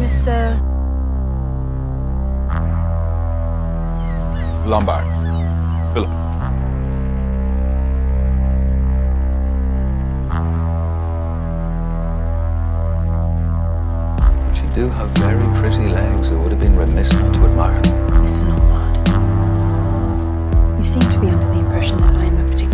Mr. Lombard. Philip. But you do have very pretty legs. It would have been remiss not to admire them. Mr. Lombard, you seem to be under the impression that I am a particular